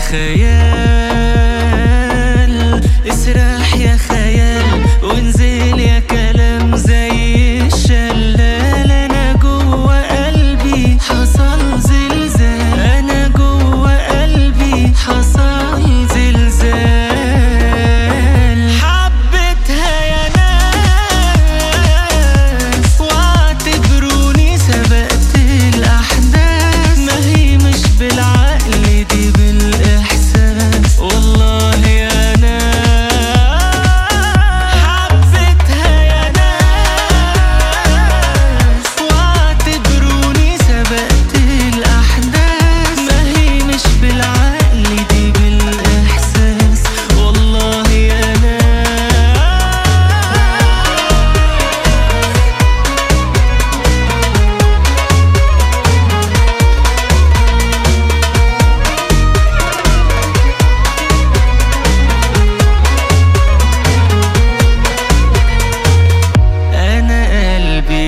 خيال، اسرح يا خيال وانزل يا كلام زي الشلال. انا جوه قلبي حصل زلزال، انا جوه قلبي حصل زلزال. حبيتها يا ناس واعتبروني سبقت الاحداث، ما هي مش بالعقل دي بالاحساس والله يا ناس. حبيتها يا ناس واعتبروني سبقت الاحداث، ما هي مش بالعقل دي بالاحساس والله يا ناس. أنا قلبي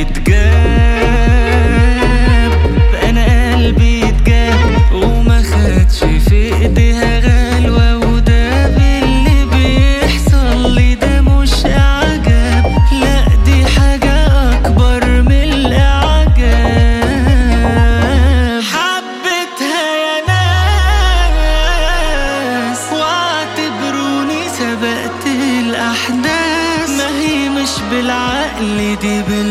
اتجاب، أنا قلبي اتجاب وما خدش في ايديها غلوة، وده باللي بيحصل لي ده مش إعجاب، لأ دي حاجة أكبر من الإعجاب. حبيتها يا ناس واعتبروني سبقت الأحداث، ما هي مش بالعقل دي